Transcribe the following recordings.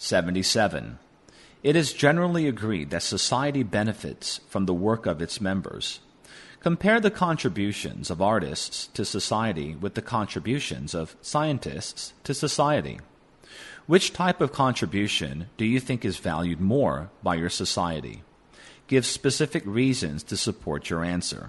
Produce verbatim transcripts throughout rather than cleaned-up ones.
seventy-seven. It is generally agreed that society benefits from the work of its members. Compare the contributions of artists to society with the contributions of scientists to society. Which type of contribution do you think is valued more by your society? Give specific reasons to support your answer.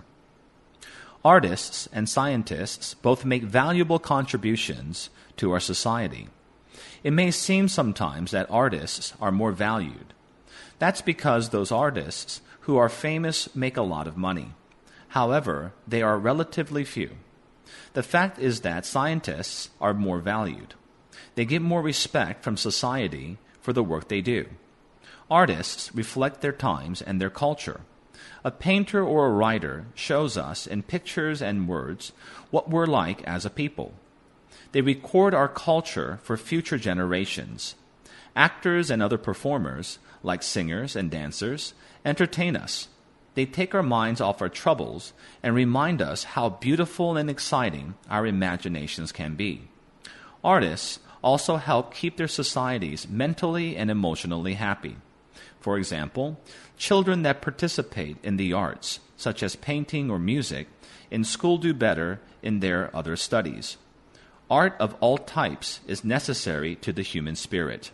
Artists and scientists both make valuable contributions to our society. It may seem sometimes that artists are more valued. That's because those artists who are famous make a lot of money. However, they are relatively few. The fact is that scientists are more valued. They get more respect from society for the work they do. Artists reflect their times and their culture. A painter or a writer shows us in pictures and words what we're like as a people. They record our culture for future generations. Actors and other performers, like singers and dancers, entertain us. They take our minds off our troubles and remind us how beautiful and exciting our imaginations can be. Artists also help keep their societies mentally and emotionally happy. For example, children that participate in the arts, such as painting or music, in school do better in their other studies. Art of all types is necessary to the human spirit.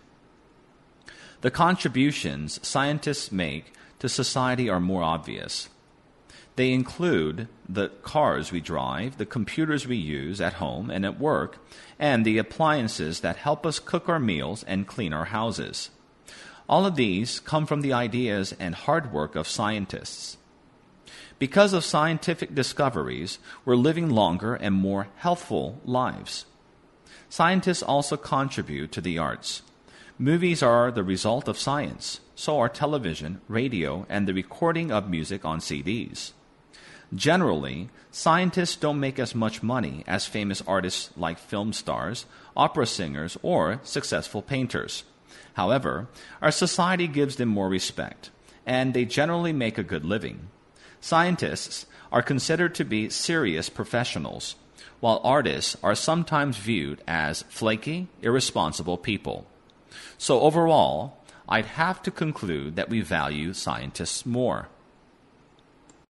The contributions scientists make to society are more obvious. They include the cars we drive, the computers we use at home and at work, and the appliances that help us cook our meals and clean our houses. All of these come from the ideas and hard work of scientists. Because of scientific discoveries, we're living longer and more healthful lives. Scientists also contribute to the arts. Movies are the result of science, so are television, radio, and the recording of music on C Ds. Generally, scientists don't make as much money as famous artists like film stars, opera singers, or successful painters. However, our society gives them more respect, and they generally make a good living. Scientists are considered to be serious professionals, while artists are sometimes viewed as flaky, irresponsible people. So overall, I'd have to conclude that we value scientists more.